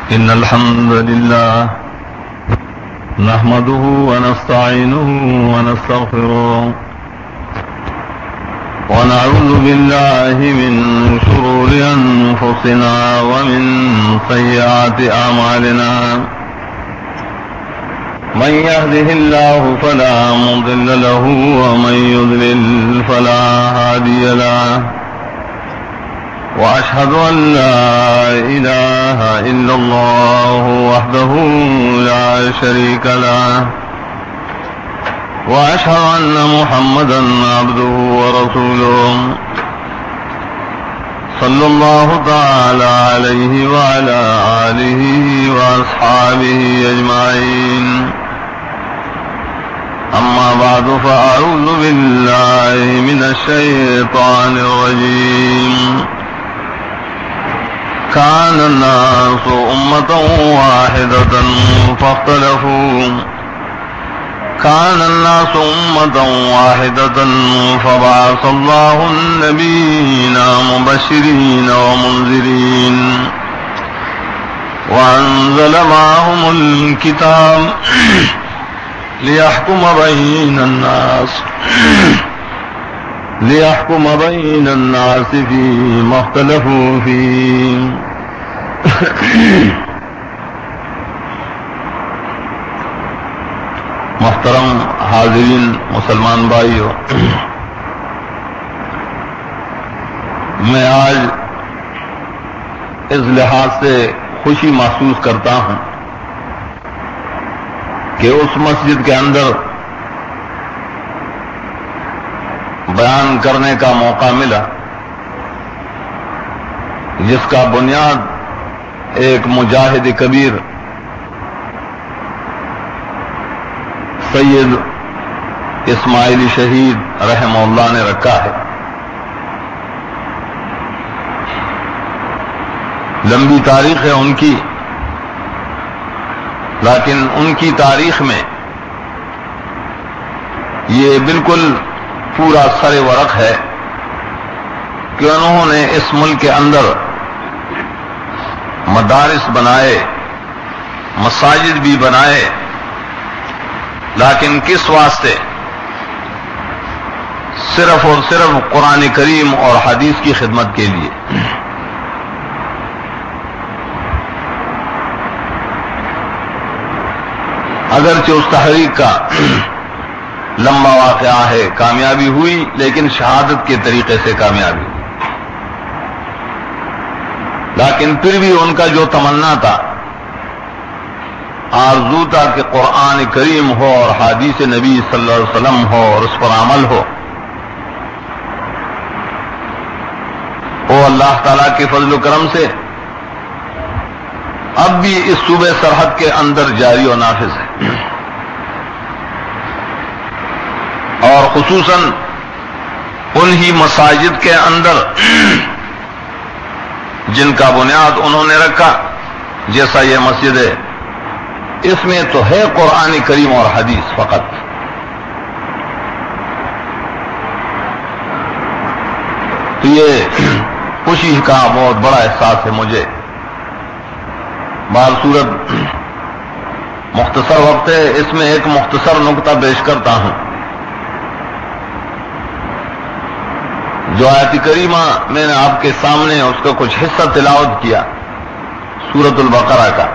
إن الحمد لله نحمده ونستعينه ونستغفره ونعوذ بالله من شرور أنفسنا ومن سيئات أعمالنا من يهده الله فلا مضل له ومن يضلل فلا هادي له وأشهد أن لا إله إلا الله وحده لا شريك له وأشهد أن محمدا عبده ورسوله صلى الله تعالى عليه وعلى آله وأصحابه أجمعين أما بعد فأعوذ بالله من الشيطان الرجيم كان الناس أمة واحدة فبعث الله النبيين مبشرين ومنذرين وأنزل معهم الكتاب ليحكم بين الناس فيما اختلفوا فيه محترم حاضرین مسلمان بھائیو، میں آج اس لحاظ سے خوشی محسوس کرتا ہوں کہ اس مسجد کے اندر بیان کرنے کا موقع ملا جس کا بنیاد ایک مجاہد کبیر سید اسماعیلی شہید رحمہ اللہ نے رکھا ہے۔ لمبی تاریخ ہے ان کی، لیکن ان کی تاریخ میں یہ بالکل پورا سر ورق ہے کہ انہوں نے اس ملک کے اندر مدارس بنائے، مساجد بھی بنائے، لیکن کس واسطے؟ صرف اور صرف قرآن کریم اور حدیث کی خدمت کے لیے۔ اگرچہ اس تحریک کا لمبا واقعہ ہے، کامیابی ہوئی لیکن شہادت کے طریقے سے کامیابی ہوئی، لیکن پھر بھی ان کا جو تمنا تھا، آرزو تھا کہ قرآن کریم ہو اور حدیث نبی صلی اللہ علیہ وسلم ہو اور اس پر عمل ہو، وہ اللہ تعالیٰ کے فضل و کرم سے اب بھی اس صوبے سرحد کے اندر جاری و نافذ ہے، اور خصوصاً انہی مساجد کے اندر جن کا بنیاد انہوں نے رکھا، جیسا یہ مسجد ہے، اس میں تو ہے قرآن کریم اور حدیث فقط۔ تو یہ خوشی کا بہت بڑا احساس ہے مجھے۔ بہر صورت مختصر وقت ہے، اس میں ایک مختصر نقطہ پیش کرتا ہوں۔ جو آیت کریمہ میں نے آپ کے سامنے اس کا کچھ حصہ تلاوت کیا، سورۃ البقرہ کا،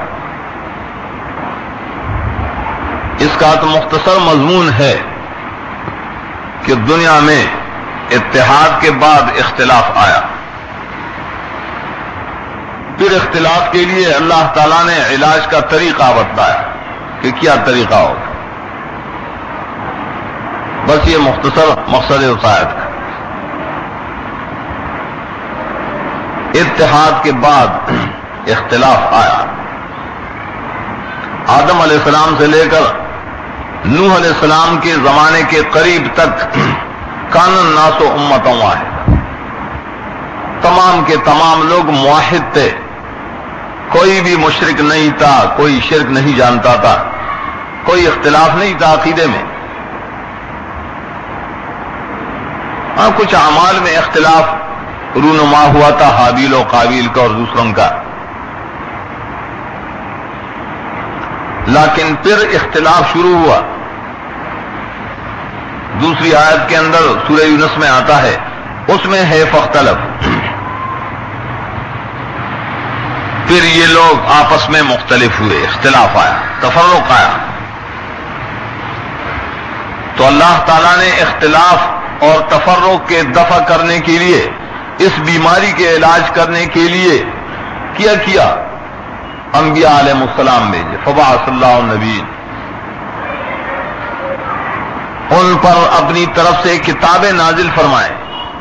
اس کا تو مختصر مضمون ہے کہ دنیا میں اتحاد کے بعد اختلاف آیا، پھر اختلاف کے لیے اللہ تعالیٰ نے علاج کا طریقہ بتایا کہ کیا طریقہ ہوگا۔ بس یہ مختصر مقصد اس آیت کا۔ اتحاد کے بعد اختلاف آیا، آدم علیہ السلام سے لے کر نوح علیہ السلام کے زمانے کے قریب تک کان الناس امۃ واحدہ، تمام کے تمام لوگ موحد تھے، کوئی بھی مشرک نہیں تھا، کوئی شرک نہیں جانتا تھا، کوئی اختلاف نہیں تھا عقیدے میں۔ ہاں کچھ اعمال میں اختلاف رونما ہوا تھا، حابیل و قابیل کا اور دوسروں کا، لیکن پھر اختلاف شروع ہوا. دوسری آیت کے اندر سورہ یونس میں آتا ہے، اس میں ہے فاختلف. پھر یہ لوگ آپس میں مختلف ہوئے، اختلاف آیا، تفرق آیا. تو اللہ تعالیٰ نے اختلاف اور تفرق کے دفع کرنے کے لیے، اس بیماری کے علاج کرنے کے لیے کیا انبیاء علیہ السلام بھیجے. فبعث اللہ النبیین، ان پر اپنی طرف سے کتابیں نازل فرمائیں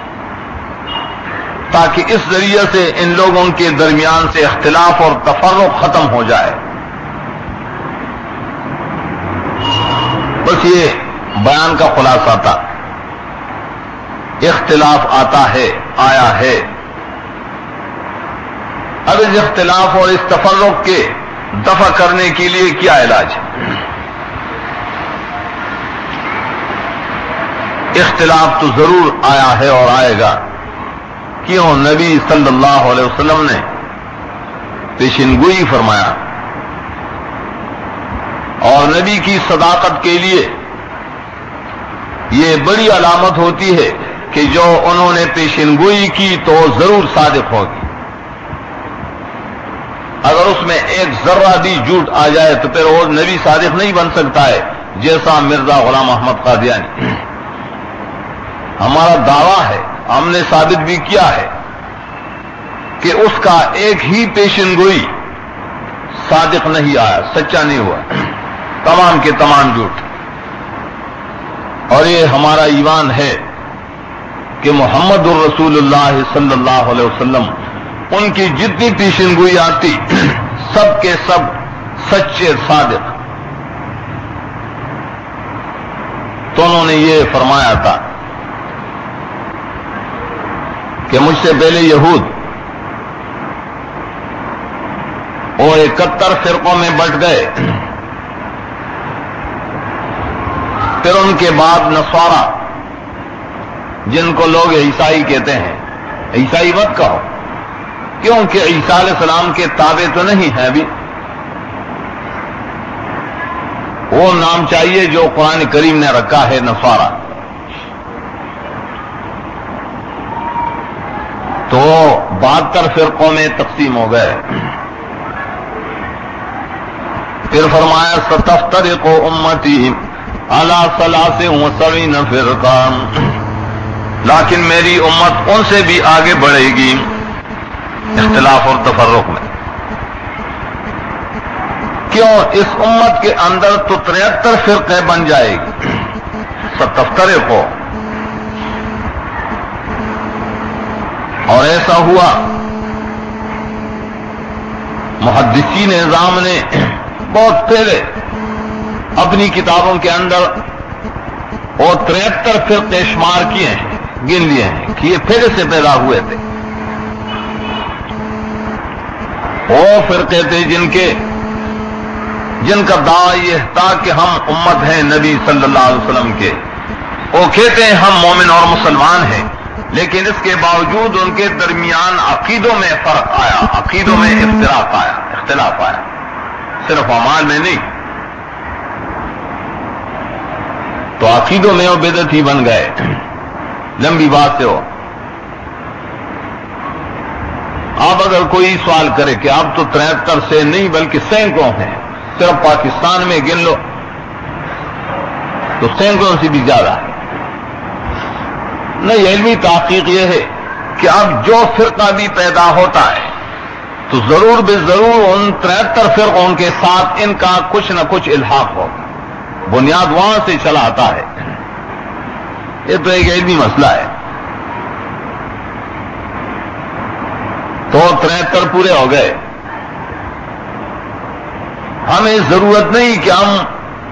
تاکہ اس ذریعے سے ان لوگوں کے درمیان سے اختلاف اور تفرق ختم ہو جائے. بس یہ بیان کا خلاصہ تھا. اختلاف آتا ہے، آیا ہے. اب اس اختلاف اور اس تفرق کے دفع کرنے کے لیے کیا علاج ہے؟ اختلاف تو ضرور آیا ہے اور آئے گا. کیوں؟ نبی صلی اللہ علیہ وسلم نے پیشنگوئی فرمایا، اور نبی کی صداقت کے لیے یہ بڑی علامت ہوتی ہے کہ جو انہوں نے پیشنگوئی کی تو ضرور صادق ہوگی. اگر اس میں ایک ذرہ بھی جھوٹ آ جائے تو پھر وہ نبی صادق نہیں بن سکتا ہے. جیسا مرزا غلام احمد قادیانی، ہمارا دعویٰ ہے، ہم نے ثابت بھی کیا ہے کہ اس کا ایک ہی پیشنگوئی صادق نہیں آیا، سچا نہیں ہوا، تمام کے تمام جھوٹ. اور یہ ہمارا ایمان ہے کہ محمد الرسول اللہ صلی اللہ علیہ وسلم، ان کی جتنی پیشنگوئی آتی سب کے سب سچے صادق. تو انہوں نے یہ فرمایا تھا کہ مجھ سے پہلے یہود وہ 71 فرقوں میں بٹ گئے، پھر ان کے بعد نصارہ، جن کو لوگ عیسائی کہتے ہیں. عیسائی مت کہو، کیونکہ عیسیٰ علیہ السلام کے تابع تو نہیں ہے ابھی. وہ نام چاہیے جو قرآن کریم نے رکھا ہے، نصارہ. تو 72 فرقوں میں تقسیم ہو گئے. پھر فرمایا ستفترق امتی علی 73 فرقہ، لیکن میری امت ان سے بھی آگے بڑھے گی اختلاف اور تفرق میں. کیوں؟ اس امت کے اندر تو 73 فرقے بن جائے گی. ستفترق ہو، اور ایسا ہوا. محدثین نظام نے بہت پہلے اپنی کتابوں کے اندر وہ 73 فرقے شمار کیے ہیں، گن لیے ہیں کہ یہ پہلے سے پیدا ہوئے تھے. وہ فرقے تھے جن کا دعویٰ یہ تھا کہ ہم امت ہیں نبی صلی اللہ علیہ وسلم کے. وہ کہتے ہیں ہم مومن اور مسلمان ہیں، لیکن اس کے باوجود ان کے درمیان عقیدوں میں فرق آیا، عقیدوں میں اختلاف آیا، صرف اعمال میں نہیں. تو عقیدوں میں وہ بدعتی بن گئے. لمبی بات سے ہو. اب اگر کوئی سوال کرے کہ اب تو 73 سے نہیں بلکہ سینکڑوں ہیں، صرف پاکستان میں گن لو تو سینکڑوں سے بھی زیادہ ہے. نہیں، علمی تحقیق یہ ہے کہ اب جو فرقہ بھی پیدا ہوتا ہے تو ضرور بے ضرور ان 73 فرقوں کے ساتھ ان کا کچھ نہ کچھ الحاق ہوگا. بنیاد وہاں سے چلا آتا ہے. یہ تو ایک علمی مسئلہ ہے. تو 73 پورے ہو گئے. ہمیں ضرورت نہیں کہ ہم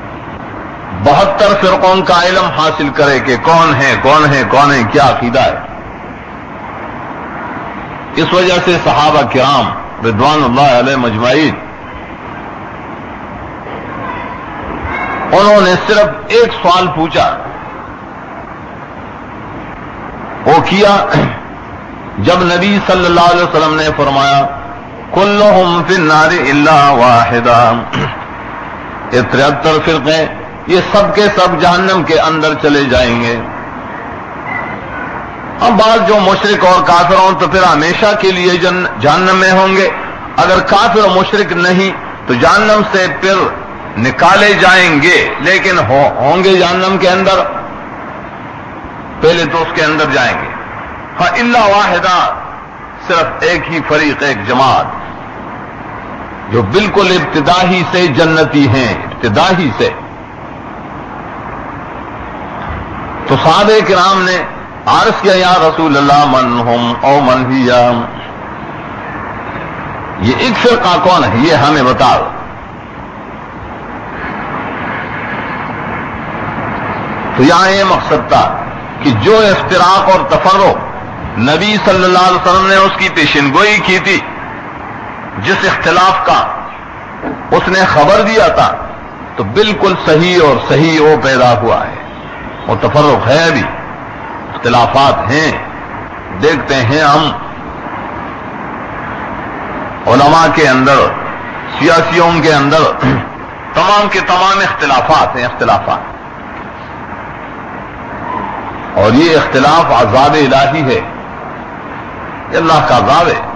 72 فرقوں کا علم حاصل کرے کہ کون ہے کیا عقیدہ ہے. اس وجہ سے صحابہ کرام رضوان اللہ علیہ مجمعین انہوں نے صرف ایک سوال پوچھا. وہ کیا جب نبی صلی اللہ علیہ وسلم نے فرمایا کلہم فی النار الا واحدہ، یہ 73 فرقے یہ سب کے سب جہنم کے اندر چلے جائیں گے. اب بعض جو مشرک اور کافر ہوں تو پھر ہمیشہ کے لیے جہنم میں ہوں گے. اگر کافر و مشرک نہیں تو جہنم سے پھر نکالے جائیں گے، لیکن ہوں گے جہنم کے اندر، پہلے تو اس کے اندر جائیں گے. ہاں الا واحدہ، صرف ایک ہی فریق، ایک جماعت جو بالکل ابتدائی سے جنتی ہیں، ابتدائی سے. تو صحابہ کرام نے عرض کیا یا رسول اللہ من ہم او من ہی، یہ ایک فرقہ کون ہے یہ ہمیں بتاؤ. تو یہاں یہ مقصد تھا کہ جو افتراق اور تفرق نبی صلی اللہ علیہ وسلم نے اس کی پیشن گوئی کی تھی، جس اختلاف کا اس نے خبر دیا تھا، تو بالکل صحیح اور صحیح وہ پیدا ہوا ہے. وہ تفرق ہے، ابھی اختلافات ہیں. دیکھتے ہیں ہم علماء کے اندر، سیاسیوں کے اندر تمام کے تمام اختلافات ہیں، اختلافات. اور یہ اختلاف عذاب الہی ہے، یہ اللہ کا عذاب ہے.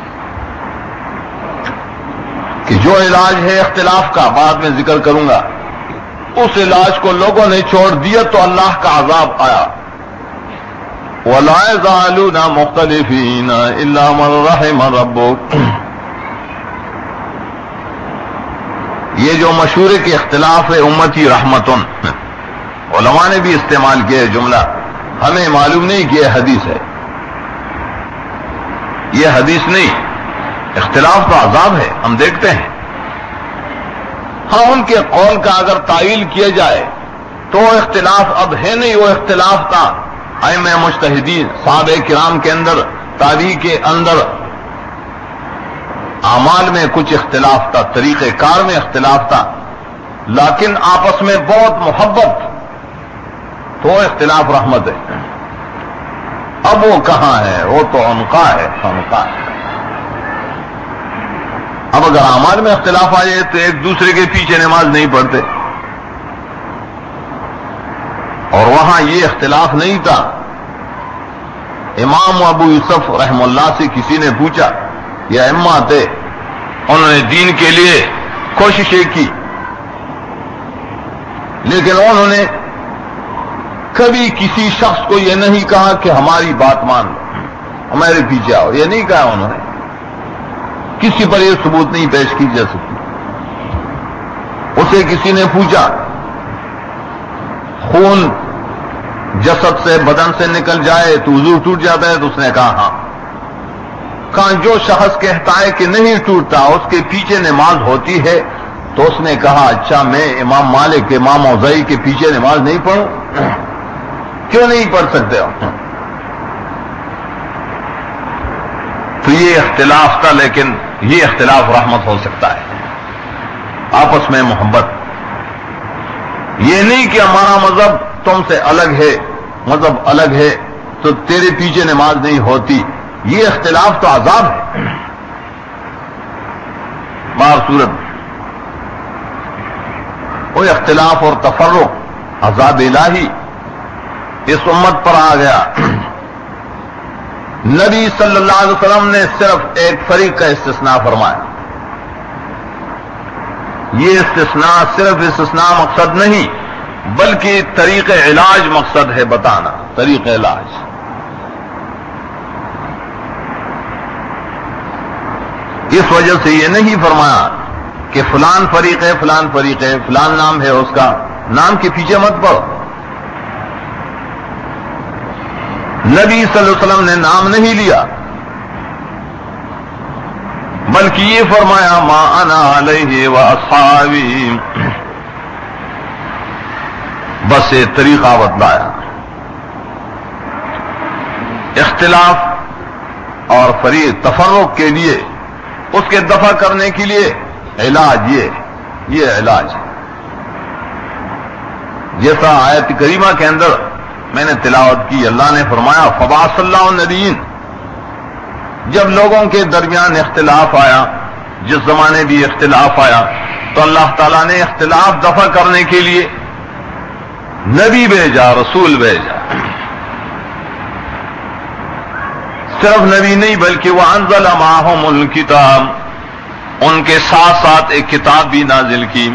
کہ جو علاج ہے اختلاف کا، بعد میں ذکر کروں گا، اس علاج کو لوگوں نے چھوڑ دیا تو اللہ کا عذاب آیا. وَلَا يَزَالُونَ مُخْتَلِفِينَ إِلَّا مَن رَحِمَ رَبُّكَ. یہ جو مشہور کے اختلاف ہے امتی رحمتن، علماء نے بھی استعمال کیا جملہ، ہمیں معلوم نہیں کہ یہ حدیث ہے. یہ حدیث نہیں، اختلاف تو عذاب ہے، ہم دیکھتے ہیں. ہاں ان کے قول کا اگر تعویل کیا جائے تو وہ اختلاف اب ہے نہیں، وہ اختلاف تھا ائمہ مجتہدین صحابہ کرام کے اندر، تابعین کے اندر. اعمال میں کچھ اختلاف تھا، طریقہ کار میں اختلاف تھا، لیکن آپس میں بہت محبت، تو وہ اختلاف رحمت ہے. اب وہ کہاں ہے؟ وہ تو عنقا ہے، عنقا ہے. اب اگر اعمال میں اختلاف آ جائے تو ایک دوسرے کے پیچھے نماز نہیں پڑھتے. اور وہاں یہ اختلاف نہیں تھا. امام ابو یوسف رحم اللہ سے کسی نے پوچھا، یہ ائمہ تھے، انہوں نے دین کے لیے کوششیں کی، لیکن انہوں نے کبھی کسی شخص کو یہ نہیں کہا کہ ہماری بات مان لو، ہمارے پیچھے آؤ، یہ نہیں کہا انہوں نے. کسی پر یہ ثبوت نہیں پیش کی جا سکتی. اسے کسی نے پوچھا خون جسد سے، بدن سے نکل جائے تو وضو ٹوٹ جاتا ہے؟ تو اس نے کہا ہاں. کہا جو شخص کہتا ہے کہ نہیں ٹوٹتا اس کے پیچھے نماز ہوتی ہے؟ تو اس نے کہا اچھا میں امام مالک، امام اوزاعی کے پیچھے نماز نہیں پڑھوں؟ کیوں نہیں پڑھ سکتے ہو؟ تو یہ اختلاف تھا، لیکن یہ اختلاف رحمت ہو سکتا ہے، آپس میں محبت. یہ نہیں کہ ہمارا مذہب تم سے الگ ہے، مذہب الگ ہے تو تیرے پیچھے نماز نہیں ہوتی. یہ اختلاف تو عذاب ہے. بہر صورت وہ اختلاف اور تفرق عذاب الہی اس امت پر آ گیا. نبی صلی اللہ علیہ وسلم نے صرف ایک فریق کا استثناء فرمایا. یہ استثناء صرف استثناء مقصد نہیں بلکہ طریق علاج مقصد ہے، بتانا طریق علاج. اس وجہ سے یہ نہیں فرمایا کہ فلان فریق ہے، فلان فریق ہے، فلان نام ہے اس کا، نام کے پیچھے مت پڑو. نبی صلی اللہ علیہ وسلم نے نام نہیں لیا بلکہ یہ فرمایا ما انا علیہ واصحابی، بس یہ طریقہ بتلایا. اختلاف اور فریق تفرق کے لیے، اس کے دفع کرنے کے لیے علاج یہ علاج. جیسا آیت کریمہ کے اندر میں نے تلاوت کی، اللہ نے فرمایا فبعث اللہ النبیین. جب لوگوں کے درمیان اختلاف آیا، جس زمانے بھی اختلاف آیا تو اللہ تعالیٰ نے اختلاف دفع کرنے کے لیے نبی بھیجا، رسول بھیجا. صرف نبی نہیں بلکہ وَأَنزَلَ مَعَهُمُ الْكِتَابَ، ان کے ساتھ ساتھ ایک کتاب بھی نازل کی.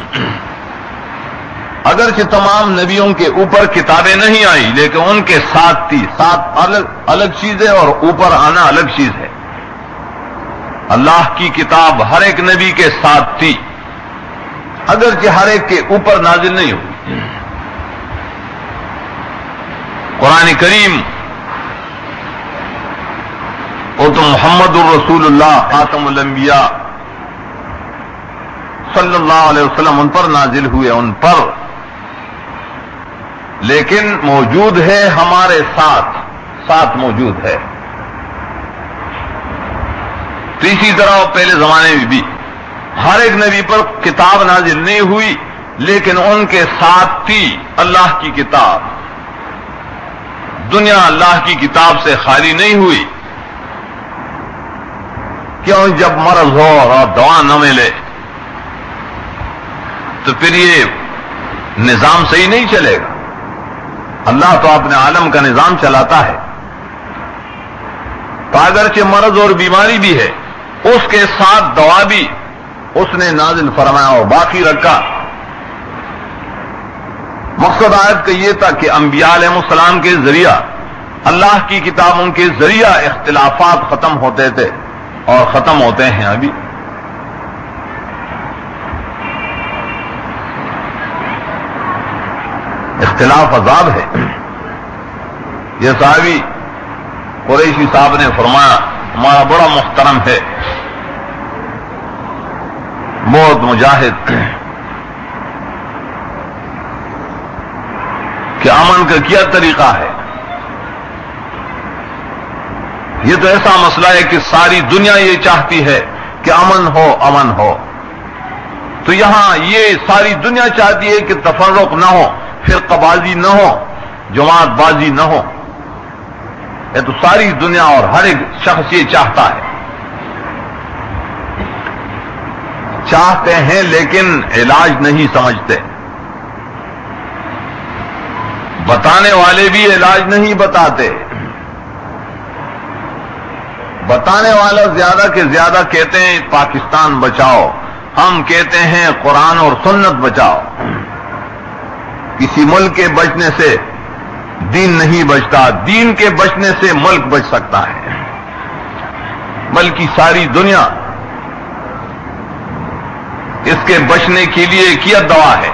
اگرچہ تمام نبیوں کے اوپر کتابیں نہیں آئی لیکن ان کے ساتھ تھی. ساتھ الگ چیز ہے اور اوپر آنا الگ چیز ہے. اللہ کی کتاب ہر ایک نبی کے ساتھ تھی، اگرچہ ہر ایک کے اوپر نازل نہیں ہوئی. قرآن کریم وہ تو محمد الرسول اللہ خاتم الانبیاء صلی اللہ علیہ وسلم ان پر نازل ہوئے، ان پر، لیکن موجود ہے ہمارے ساتھ موجود ہے. تو اسی طرح پہلے زمانے میں بھی ہر ایک نبی پر کتاب نازل نہیں ہوئی لیکن ان کے ساتھ تھی اللہ کی کتاب. دنیا اللہ کی کتاب سے خالی نہیں ہوئی. کیوں؟ جب مرض ہو اور دوا نہ ملے تو پھر یہ نظام صحیح نہیں چلے گا. اللہ تو اپنے عالم کا نظام چلاتا ہے. تو اگرچہ مرض اور بیماری بھی ہے اس کے ساتھ دوا بھی اس نے نازل فرمایا اور باقی رکھا. مقصد آیت کا یہ تھا کہ انبیاء علیہ السلام کے ذریعہ، اللہ کی کتابوں کے ذریعہ اختلافات ختم ہوتے تھے اور ختم ہوتے ہیں ابھی. اختلاف عذاب ہے. یہ صحابی قریشی صاحب نے فرمایا، ہمارا بڑا محترم ہے، بہت مجاہد، کہ امن کا کیا طریقہ ہے؟ یہ تو ایسا مسئلہ ہے کہ ساری دنیا یہ چاہتی ہے کہ امن ہو، امن ہو. تو یہاں یہ ساری دنیا چاہتی ہے کہ تفرق نہ ہو، فرقہ بازی نہ ہو، جماعت بازی نہ ہو. یہ تو ساری دنیا اور ہر ایک شخص یہ چاہتا ہے. چاہتے ہیں لیکن علاج نہیں سمجھتے. بتانے والے بھی علاج نہیں بتاتے. بتانے والا زیادہ کے زیادہ کہتے ہیں پاکستان بچاؤ، ہم کہتے ہیں قرآن اور سنت بچاؤ. کسی ملک کے بچنے سے دین نہیں بچتا، دین کے بچنے سے ملک بچ سکتا ہے. بلکہ ساری دنیا اس کے بچنے کے لیے کیا دعا ہے.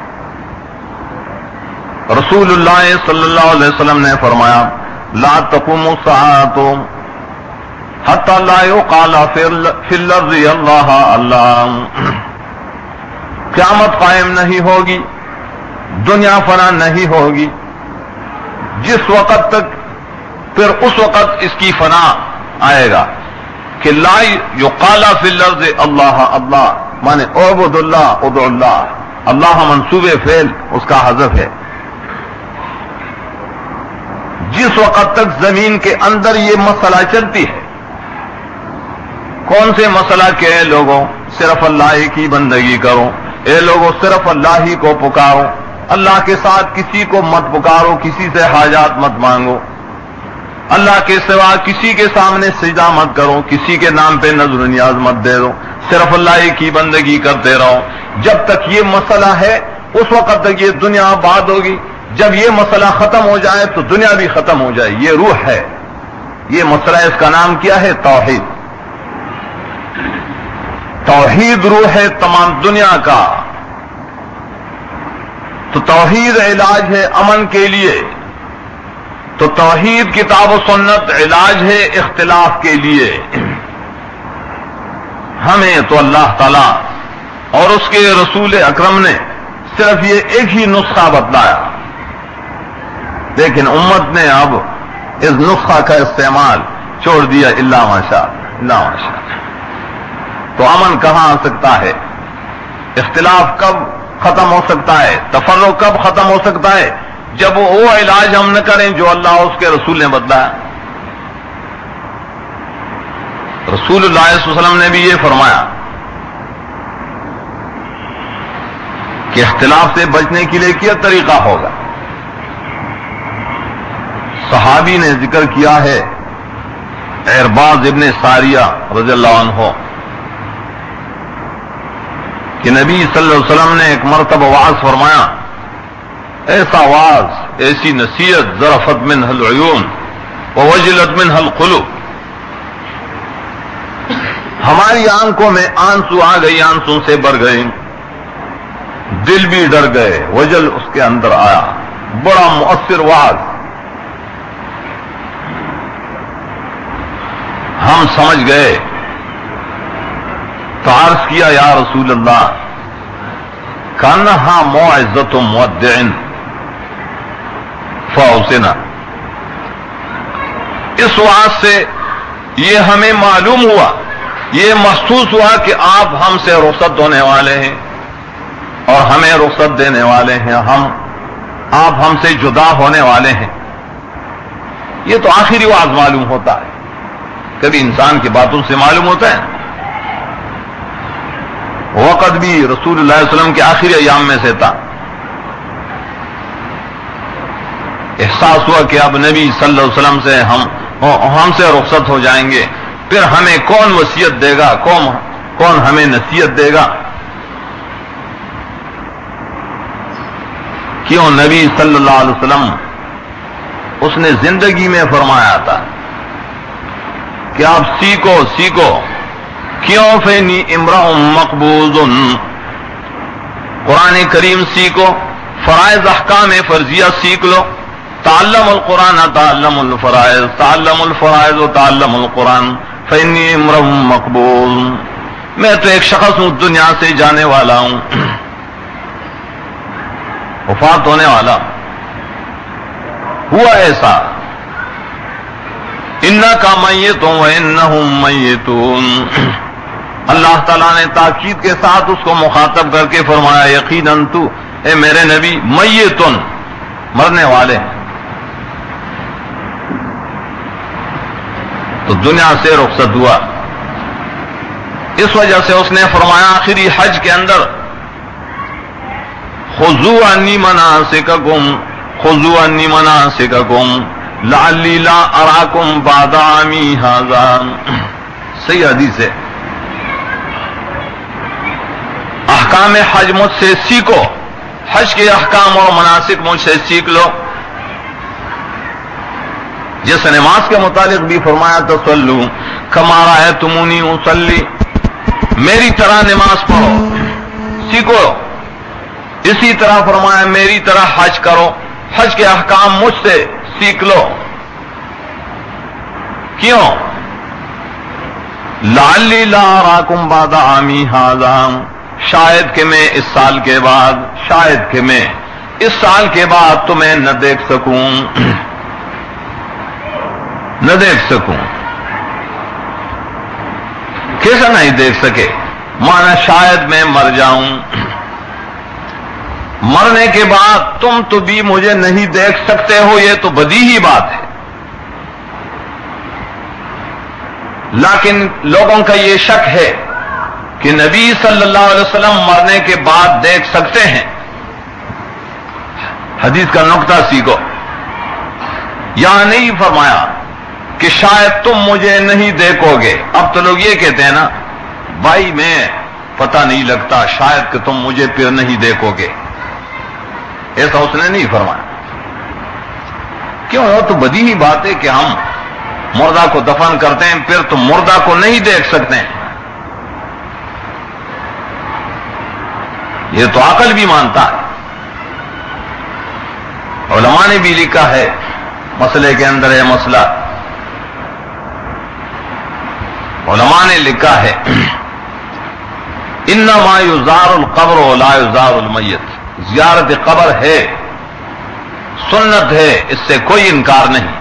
رسول اللہ صلی اللہ علیہ وسلم نے فرمایا، لا تقوم الساعة حتی لا يقال فی الارض اللہ اللہ. قیامت قائم نہیں ہوگی، دنیا فنا نہیں ہوگی جس وقت تک، پھر اس وقت اس کی فنا آئے گا کہ لا یقال فی الارض اللہ اللہ، مانے اعبد اللہ ادع اللہ. اللہ منصوب فعل اس کا حذف ہے. جس وقت تک زمین کے اندر یہ مسئلہ چلتی ہے. کون سے مسئلہ کہ اے لوگوں صرف اللہ ہی کی بندگی کرو، اے لوگوں صرف اللہ ہی کو پکارو، اللہ کے ساتھ کسی کو مت پکارو، کسی سے حاجات مت مانگو، اللہ کے سوا کسی کے سامنے سجدہ مت کرو، کسی کے نام پہ نذر و نیاز مت دے دو، صرف اللہ ہی کی بندگی کرتے رہو. جب تک یہ مسئلہ ہے اس وقت تک یہ دنیا آباد ہوگی. جب یہ مسئلہ ختم ہو جائے تو دنیا بھی ختم ہو جائے. یہ روح ہے، یہ مسئلہ، اس کا نام کیا ہے؟ توحید. توحید روح ہے تمام دنیا کا. تو توحید علاج ہے امن کے لیے. تو توحید کتاب و سنت علاج ہے اختلاف کے لیے. ہمیں تو اللہ تعالی اور اس کے رسول اکرم نے صرف یہ ایک ہی نسخہ بتلایا، لیکن امت نے اب اس نسخہ کا استعمال چھوڑ دیا. الا ماشاء اللہ، الا ماشاء اللہ. تو امن کہاں آ سکتا ہے؟ اختلاف کب ختم ہو سکتا ہے؟ تفرق کب ختم ہو سکتا ہے؟ جب وہ علاج ہم نہ کریں جو اللہ اور اس کے رسول نے بتلایا. رسول اللہ صلی اللہ علیہ وسلم نے بھی یہ فرمایا کہ اختلاف سے بچنے کے لیے کیا طریقہ ہوگا؟ صحابی نے ذکر کیا ہے عرباض ابن ساریہ رضی اللہ عنہ کہ نبی صلی اللہ علیہ وسلم نے ایک مرتبہ وعظ فرمایا، ایسا وعظ، ایسی نصیحت، ذرفت منها العیون ووجلت منها القلوب، ہماری آنکھوں میں آنسو آ گئی، آنسو سے بھر گئے، دل بھی ڈر گئے، وجل اس کے اندر آیا، بڑا مؤثر وعظ، ہم سمجھ گئے تو عرض کیا یا رسول اللہ کانہا موعظۃ مودع فاوصنا، اس وعظ سے یہ ہمیں معلوم ہوا، یہ محسوس ہوا کہ آپ ہم سے رخصت ہونے والے ہیں اور ہمیں رخصت دینے والے ہیں، آپ ہم سے جدا ہونے والے ہیں۔ یہ تو آخری وعظ معلوم ہوتا ہے، کبھی انسان کی باتوں سے معلوم ہوتا ہے۔ وقت بھی رسول اللہ صلی اللہ علیہ وسلم کے آخری ایام میں سے تھا، احساس ہوا کہ اب نبی صلی اللہ علیہ وسلم سے ہم سے رخصت ہو جائیں گے، پھر ہمیں کون وصیت دے گا، کون ہمیں نصیحت دے گا؟ کیوں نبی صلی اللہ علیہ وسلم اس نے زندگی میں فرمایا تھا کہ آپ سیکھو، کیوں فینی امرأ مقبوض، قرآن کریم سیکھو، فرائض احکام فرضیہ سیکھ لو، تعلم القرآن تعلم الفرائض، تعلم الفرائض و تعلم القرآن، فینی امرؤ مقبوض، میں تو ایک شخص ہوں، دنیا سے جانے والا ہوں، وفات ہونے والا ہوا ایسا، انکا میت وانہم میتون، اللہ تعالیٰ نے تاکید کے ساتھ اس کو مخاطب کر کے فرمایا یقیناً تو اے میرے نبی میتن، مرنے والے ہیں، تو دنیا سے رخصت ہوا۔ اس وجہ سے اس نے فرمایا آخری حج کے اندر خذوا عنی مناسککم، خذوا عنی مناسککم لعلی لا اراکم بعد عامی ھذا، صحیح حدیث ہے، احکام حج مجھ سے سیکھو، حج کے احکام اور مناسک مجھ سے سیکھ لو۔ جس نماز کے متعلق بھی فرمایا تصلوا کما رأیتمونی اصلی، میری طرح نماز پڑھو، سیکھو، اسی طرح فرمایا میری طرح حج کرو، حج کے احکام مجھ سے سیکھ لو۔ کیوں؟ لعلی لا اراکم بعد عامی ھذا، شاید کہ میں اس سال کے بعد، شاید کہ میں اس سال کے بعد تمہیں نہ دیکھ سکوں، نہ دیکھ سکوں۔ کیسا نہیں دیکھ سکے؟ مانا شاید میں مر جاؤں، مرنے کے بعد تم تو بھی مجھے نہیں دیکھ سکتے ہو، یہ تو بدیہی بات ہے، لیکن لوگوں کا یہ شک ہے کہ نبی صلی اللہ علیہ وسلم مرنے کے بعد دیکھ سکتے ہیں۔ حدیث کا نقطہ سیکھو، یہاں نہیں فرمایا کہ شاید تم مجھے نہیں دیکھو گے۔ اب تو لوگ یہ کہتے ہیں نا بھائی میں پتہ نہیں لگتا، شاید کہ تم مجھے پھر نہیں دیکھو گے، ایسا اس نے نہیں فرمایا۔ کیوں؟ وہ تو بدیہی بات ہے کہ ہم مردہ کو دفن کرتے ہیں، پھر تم مردہ کو نہیں دیکھ سکتے ہیں، یہ تو عقل بھی مانتا ہے۔ علماء نے بھی لکھا ہے مسئلے کے اندر ہے مسئلہ، علماء نے لکھا ہے انما یزار القبر ولا یزار المیت، زیارت قبر ہے، سنت ہے، اس سے کوئی انکار نہیں،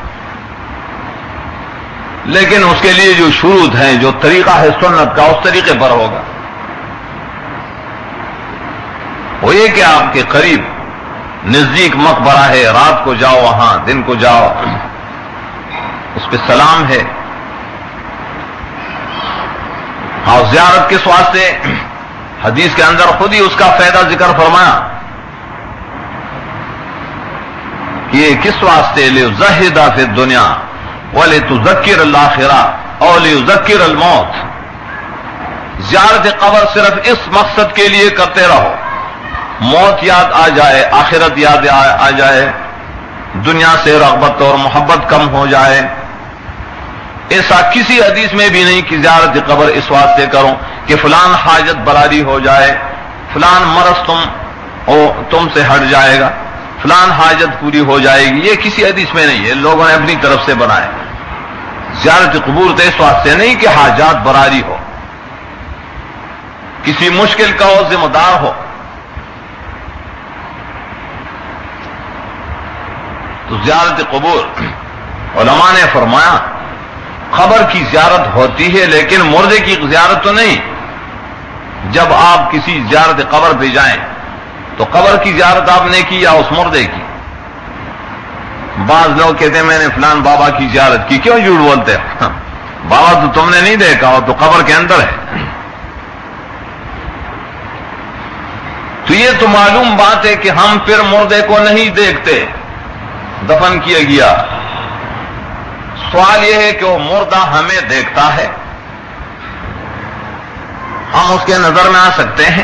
لیکن اس کے لیے جو شروط ہیں، جو طریقہ ہے سنت کا، اس طریقے پر ہوگا۔ وہ یہ کہ آپ کے قریب نزدیک مقبرہ ہے، رات کو جاؤ وہاں، دن کو جاؤ، اس پہ سلام ہے۔ ہاں، زیارت کس واسطے؟ حدیث کے اندر خود ہی اس کا فائدہ ذکر فرمایا کہ یہ کس واسطے لِيُزَهِّدَ فِي الدُّنْيَا وَلِتُذَكِّرَ الْآخِرَةَ اور لِيُذَكِّرَ الْمَوْتَ. زیارت قبر صرف اس مقصد کے لیے کرتے رہو موت یاد آ جائے، آخرت یاد آ جائے، دنیا سے رغبت اور محبت کم ہو جائے. ایسا کسی حدیث میں بھی نہیں کہ زیارت قبر اس واسطے کرو کہ فلان حاجت براری ہو جائے، فلان مرض تم سے ہٹ جائے گا، فلان حاجت پوری ہو جائے گی. یہ کسی حدیث میں نہیں ہے، لوگوں نے اپنی طرف سے بنائے. زیارت قبور تو اس واسطے نہیں کہ حاجات براری ہو، کسی مشکل کا وہ ذمہ دار ہو تو زیارت قبور. علماء نے فرمایا قبر کی زیارت ہوتی ہے لیکن مردے کی زیارت تو نہیں. جب آپ کسی زیارت قبر پہ جائیں تو قبر کی زیارت آپ نے کی یا اس مردے کی؟ بعض لوگ کہتے ہیں میں نے فلان بابا کی زیارت کی. کیوں جھوٹ بولتے ہیں؟ بابا تو تم نے نہیں دیکھا ہو، تو قبر کے اندر ہے. تو یہ تو معلوم بات ہے کہ ہم پھر مردے کو نہیں دیکھتے، دفن کیا گیا. سوال یہ ہے کہ وہ مردہ ہمیں دیکھتا ہے، ہم اس کے نظر میں آ سکتے ہیں؟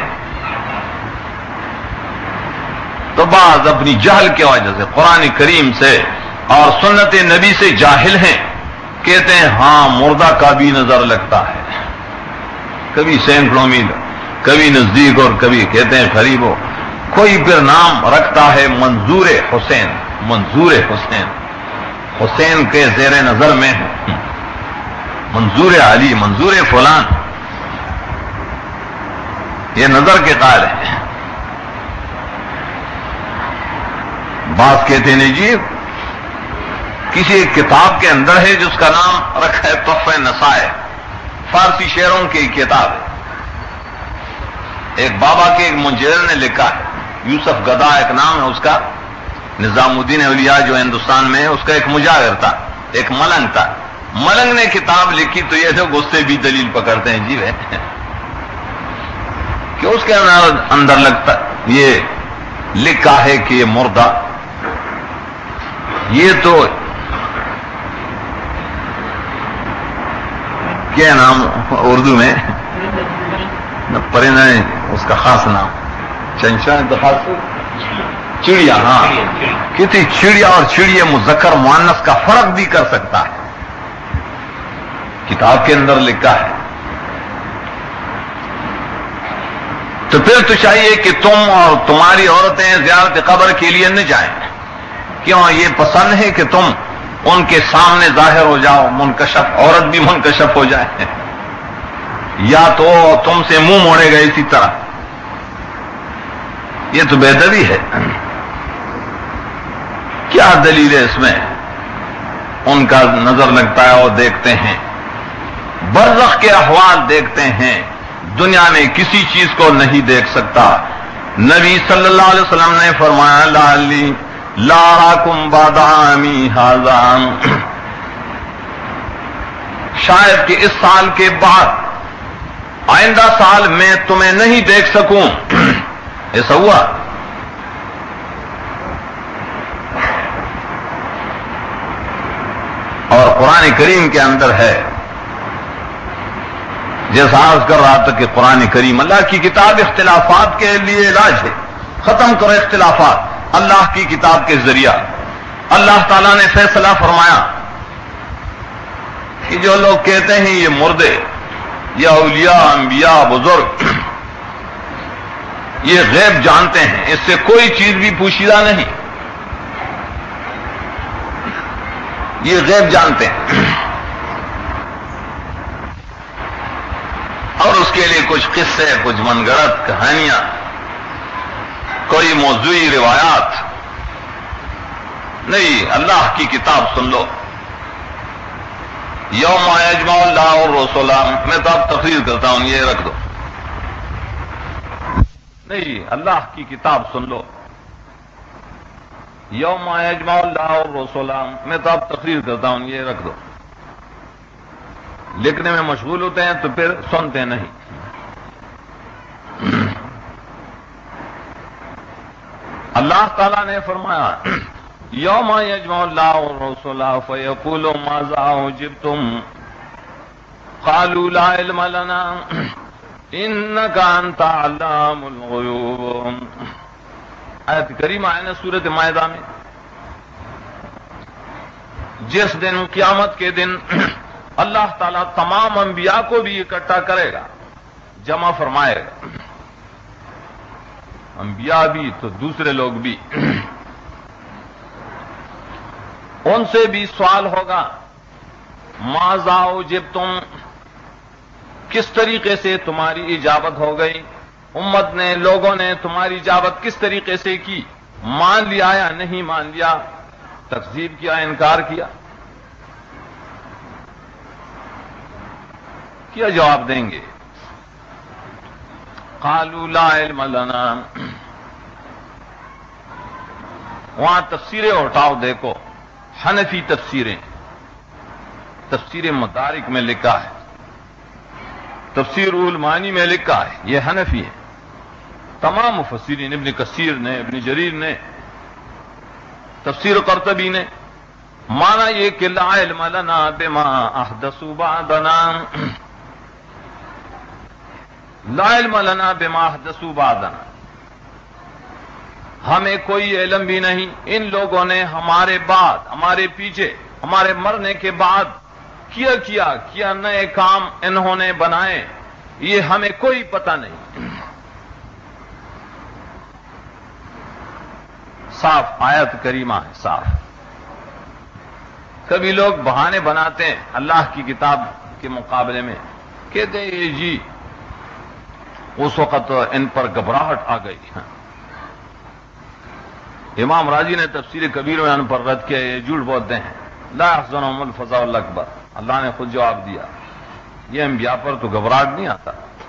تو بعض اپنی جہل کی وجہ سے قرآن کریم سے اور سنت نبی سے جاہل ہیں، کہتے ہیں ہاں مردہ کا بھی نظر لگتا ہے، کبھی سینکڑوں میل، کبھی نزدیک اور کبھی کہتے ہیں قریب ہو. کوئی پھر نام رکھتا ہے منظور حسین، منظور حسین، حسین کے زیر نظر میں منظور علی، منظور فلان. یہ نظر کے قائل ہے. بعض کہتے ہیں جی کسی ایک کتاب کے اندر ہے جس کا نام رکھا ہے تحفہ نسائے، فارسی شعروں کی کتاب ہے. ایک بابا کے ایک منجر نے لکھا ہے، یوسف گدا ایک نام ہے اس کا. نظام الدین اولیاء جو ہندوستان میں ہے اس کا ایک مجاور تھا، ایک ملنگ تھا. ملنگ نے کتاب لکھی تو یہ تو غصے بھی دلیل پکڑتے ہیں جی کہ اس کے اندر لگتا یہ لکھا ہے کہ یہ مردہ، یہ تو کیا نام اردو میں پرندہ اس کا خاص نام چنچا خاص چڑیا. ہاں کتنی چڑیا اور چڑیا مذکر مؤنث کا فرق بھی کر سکتا ہے، کتاب کے اندر لکھا ہے. تو پھر تو چاہیے کہ تم اور تمہاری عورتیں زیارت قبر کے لیے نہ جائیں. کیوں؟ یہ پسند ہے کہ تم ان کے سامنے ظاہر ہو جاؤ، منکشف، عورت بھی منکشف ہو جائے، یا تو تم سے منہ موڑے گا اسی طرح. یہ تو بے ادبی ہے. کیا دلیل ہے اس میں؟ ان کا نظر لگتا ہے اور دیکھتے ہیں، برزخ کے احوال دیکھتے ہیں، دنیا میں کسی چیز کو نہیں دیکھ سکتا. نبی صلی اللہ علیہ وسلم نے فرمایا لعلی لا اراکم بعد عامی ھذا، شاید کہ اس سال کے بعد آئندہ سال میں تمہیں نہیں دیکھ سکوں. ایسا ہوا؟ اور قرآن کریم کے اندر ہے، جیسا عرض کر رہا تھا کہ قرآن کریم اللہ کی کتاب اختلافات کے لیے علاج ہے. ختم کرو اختلافات. اللہ کی کتاب کے ذریعہ اللہ تعالیٰ نے فیصلہ فرمایا کہ جو لوگ کہتے ہیں یہ مردے یا اولیاء، انبیاء، بزرگ یہ غیب جانتے ہیں، اس سے کوئی چیز بھی پوشیدہ نہیں، یہ غیب جانتے ہیں. اور اس کے لیے کچھ قصے، کچھ من گڑت کہانیاں، کوئی موضوعی روایات نہیں. اللہ کی کتاب سن لو. یوم یجمع اللہ الرسل، میں تو اب تقریر کرتا ہوں، یہ رکھ دو. نہیں، اللہ کی کتاب سن لو. یوم یجمع اللہ الرسل، میں تو اب تقریر کرتا ہوں، یہ رکھ دو. لکھنے میں مشغول ہوتے ہیں تو پھر سنتے نہیں. اللہ تعالیٰ نے فرمایا یوم یجمع اللہ الرسل فیقول ماذا اجبتم قالوا لا علم لنا انک انت علام الغیوب. آیت کریمہ ہے نا سورۃ مائدہ میں. جس دن قیامت کے دن اللہ تعالیٰ تمام انبیاء کو بھی اکٹھا کرے گا، جمع فرمائے گا، انبیاء بھی تو دوسرے لوگ بھی. ان سے بھی سوال ہوگا ماذا اجبتم، کس طریقے سے تمہاری اجابت ہو گئی، امت نے، لوگوں نے تمہاری اجابت کس طریقے سے کی، مان لیا یا نہیں مان لیا، تکذیب کیا، انکار کیا. کیا جواب دیں گے؟ قالوا لا علم لنا. وہاں تفسیریں اٹھاؤ دیکھو، حنفی تفسیریں، تفسیر مدارک میں لکھا ہے، تفسیر المعانی میں لکھا ہے، یہ حنفی ہے. تمام مفسرین، ابن کثیر نے، ابن جریر نے، تفسیر قرطبی نے، مانا یہ کہ لا علم لنا بما احدثوا بعدنا، لا علم لنا بما احدثوا بعدنا، ہمیں کوئی علم بھی نہیں ان لوگوں نے ہمارے بعد، ہمارے پیچھے، ہمارے مرنے کے بعد کیا نئے کام انہوں نے بنائے، یہ ہمیں کوئی پتہ نہیں. صاف آیت کریمہ ہے، صاف. کبھی لوگ بہانے بناتے ہیں اللہ کی کتاب کے مقابلے میں، کہتے ہیں یہ جی اس وقت ان پر گھبراہٹ آ گئی. امام راضی نے تفسیر کبیر میں ان پر رد کیا، یہ جھوٹ بولتے ہیں. لا يحزنهم الفزع الاکبر، اللہ نے خود جواب دیا، یہ انبیاء پر تو گھبراہٹ نہیں آتا.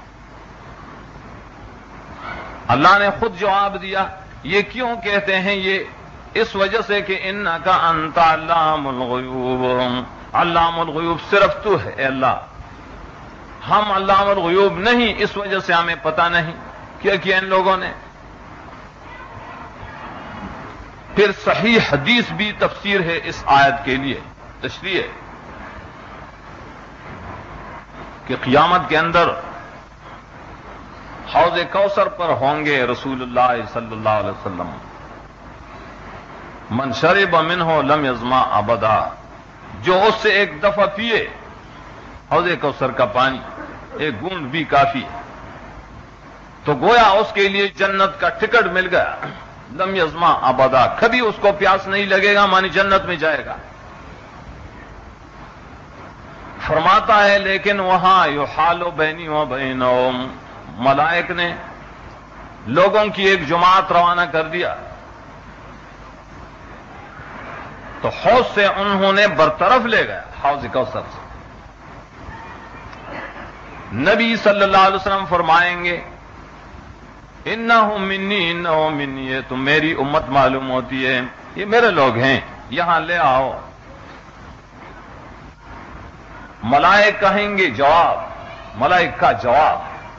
اللہ نے خود جواب دیا. یہ کیوں کہتے ہیں؟ یہ اس وجہ سے کہ انک انت علام الغیوب، علام الغیوب صرف تو ہے اے اللہ، ہم علام الغیوب نہیں، اس وجہ سے ہمیں پتہ نہیں کیا ان لوگوں نے. پھر صحیح حدیث بھی تفسیر ہے اس آیت کے لیے، تشریح ہے کہ قیامت کے اندر حوض کوثر پر ہوں گے رسول اللہ صلی اللہ علیہ وسلم. من شرب منہ لم یظمأ ابدا، جو اس سے ایک دفعہ پیے حوض کوثر کا پانی، ایک گونڈ بھی کافی، تو گویا اس کے لیے جنت کا ٹکٹ مل گیا. لم یظمأ ابدا، کبھی اس کو پیاس نہیں لگے گا، مانی جنت میں جائے گا. فرماتا ہے لیکن وہاں یحال بینی و بینہم، ملائک نے لوگوں کی ایک جماعت روانہ کر دیا، تو حوض سے انہوں نے برطرف لے گیا، حوض کوثر سے. نبی صلی اللہ علیہ وسلم فرمائیں گے انہم منی انہم منی، یہ تو میری امت معلوم ہوتی ہے، یہ میرے لوگ ہیں، یہاں لے آؤ. ملائک کہیں گے جواب، ملائک کا جواب.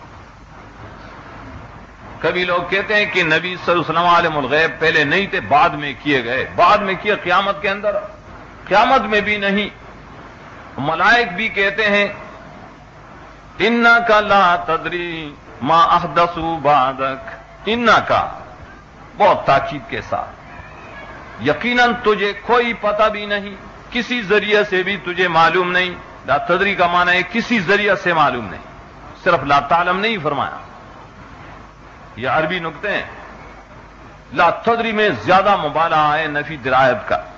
کبھی لوگ کہتے ہیں کہ نبی صلی اللہ علیہ وسلم عالم الغیب پہلے نہیں تھے، بعد میں کیے گئے. بعد میں کیے قیامت کے اندر؟ قیامت میں بھی نہیں. ملائک بھی کہتے ہیں انک لا تدری ما احدثوا بعدک، انک بہت تاکید کے ساتھ، یقیناً تجھے کوئی پتہ بھی نہیں، کسی ذریعے سے بھی تجھے معلوم نہیں. لا تدری کا معنی ہے کسی ذریعے سے معلوم نہیں، صرف لا تعلم نہیں فرمایا. یہ عربی نکتے ہیں. لا تدری میں زیادہ مبالغہ ہے نفی درایت کا.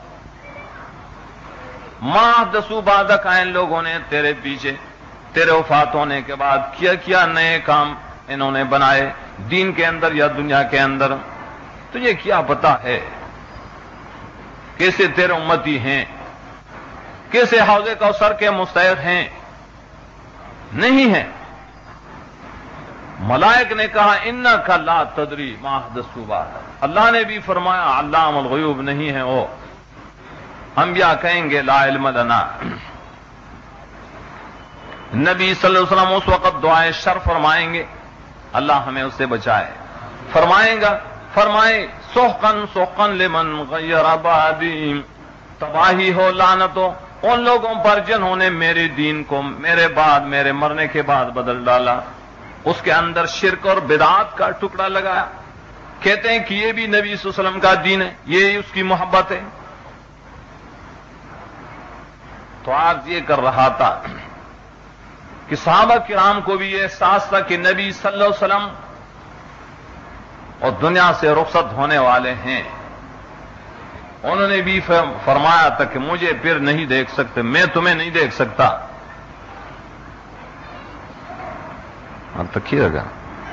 ما احدثوا بعدک، ان لوگوں نے تیرے پیچھے، تیرے وفات ہونے کے بعد کیا نئے کام انہوں نے بنائے، دین کے اندر یا دنیا کے اندر. تجھے کیا پتا ہے کیسے تیرے امتی ہیں، کیسے حوض کوثر کے مستحق ہیں؟ نہیں ہیں. ملائک نے کہا انک لا تدری ما احدثوا بعدک، اللہ نے بھی فرمایا علام الغیوب نہیں ہے وہ. انبیاء کہیں گے لا علم لنا. نبی صلی اللہ علیہ وسلم اس وقت دعائیں شر فرمائیں گے، اللہ ہمیں اس سے بچائے. فرمائیں سحقن سحقن لمن غیر بعدی، تباہی ہو، لعنت ہو ان لوگوں پر جنہوں نے میرے دین کو میرے بعد، میرے مرنے کے بعد بدل ڈالا، اس کے اندر شرک اور بدعات کا ٹکڑا لگایا. کہتے ہیں کہ یہ بھی نبی صلی اللہ علیہ وسلم کا دین ہے، یہ اس کی محبت ہے. تو آج یہ کر رہا تھا کہ صحابہ کرام کو بھی یہ احساس تھا کہ نبی صلی اللہ علیہ وسلم اور دنیا سے رخصت ہونے والے ہیں. انہوں نے بھی فرمایا تھا کہ مجھے پھر نہیں دیکھ سکتے، میں تمہیں نہیں دیکھ سکتا. اب تک ہی رہا.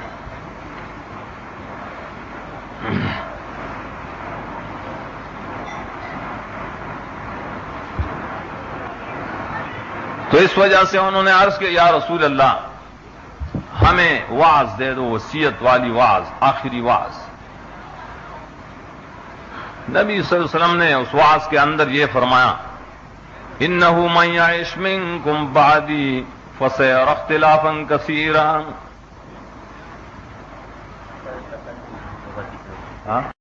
تو اس وجہ سے انہوں نے عرض کیا یا رسول اللہ ہمیں وعظ دے دو، وصیت والی وعظ، آخری وعظ. نبی صلی اللہ علیہ وسلم نے اس وعظ کے اندر یہ فرمایا انہ من یعش منکم بعدی فسیری اختلافا کثیرا.